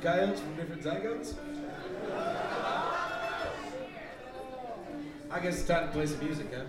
Coyotes from different zygotes? I guess it's time to play some music, huh?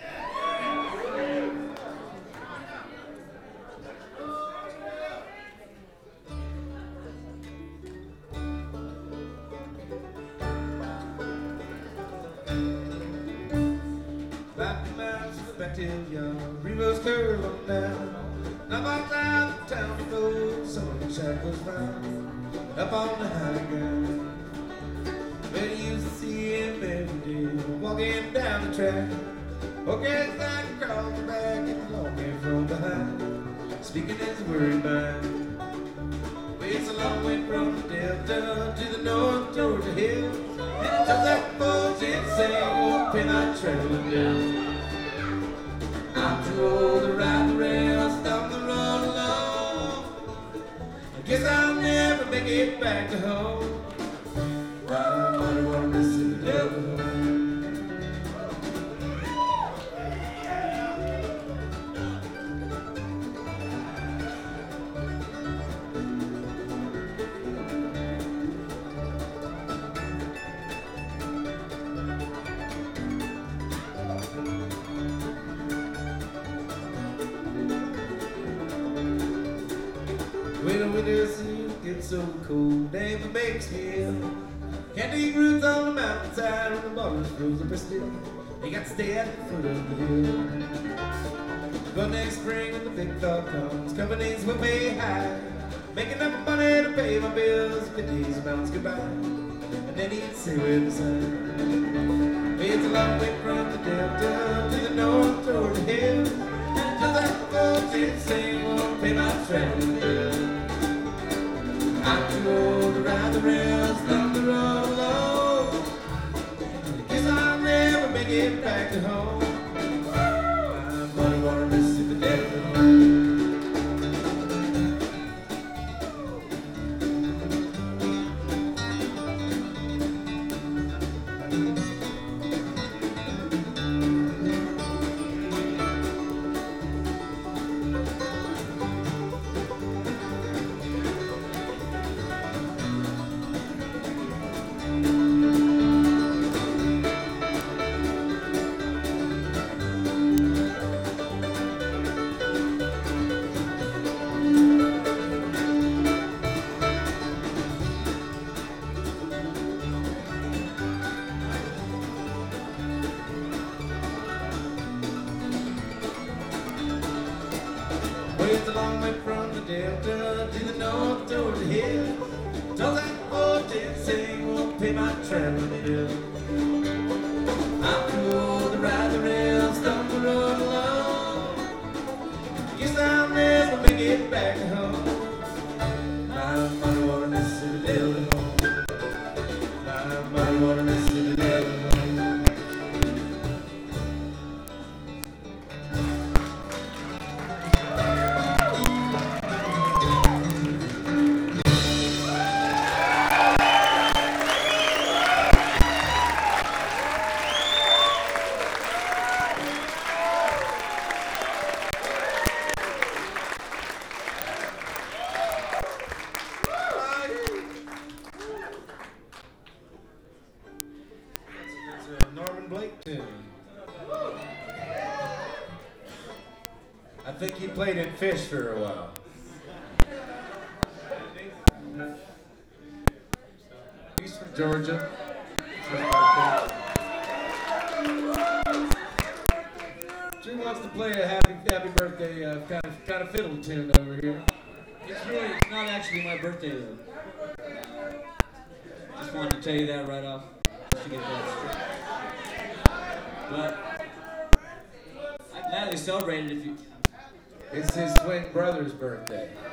Rivers curve on down. Up on down the town road, some of the shackles round. Up on the high ground, where you used to see him every day, walking down the track. Walking like across the back and walking from behind, speaking his word mind. Well, it's a long way from the Delta to the North Georgia hills, and it took that bullshit same old pin I traveling down. I'm too old to ride the rail, stop the road alone. I guess I'll never make it back to home. I wonder what Mississippi Delta. When the winter seasons get so cold, damn it makes me ill. Can't eat roots on the mountainside when the borders frozen up still. You got to stay at the foot of the hill. But next spring when the big thaw comes, companies will pay high, making up money to pay my bills. 50 days amounts goodbye, and then he'd say where the sun. It's a long way from the Delta to the North Georgia hills, and just like the bullshit same won't pay my traveling bill. I'm too old to ride the rails, stop the road alone. Guess I'll never make it back to home. I'm gonna water Mississippi Delta. It's a long way from the Delta to the North Georgia hills. Don't that bullshit sing won't pay my traveling bill. I'm too old to ride the rail, stump the road alone. Guess I'll never make it back home. I'm muddy water Mississippi Delta home. I'm muddy water Mississippi Delta home. Norman Blake tune. I think he played in Fish for a while. He's from Georgia. Jim wants to play a happy birthday kind of fiddle tune over here. It's not actually my birthday though. Just wanted to tell you that right off. Just to get that straight. But I gladly celebrated if you. It's his twin brother's birthday.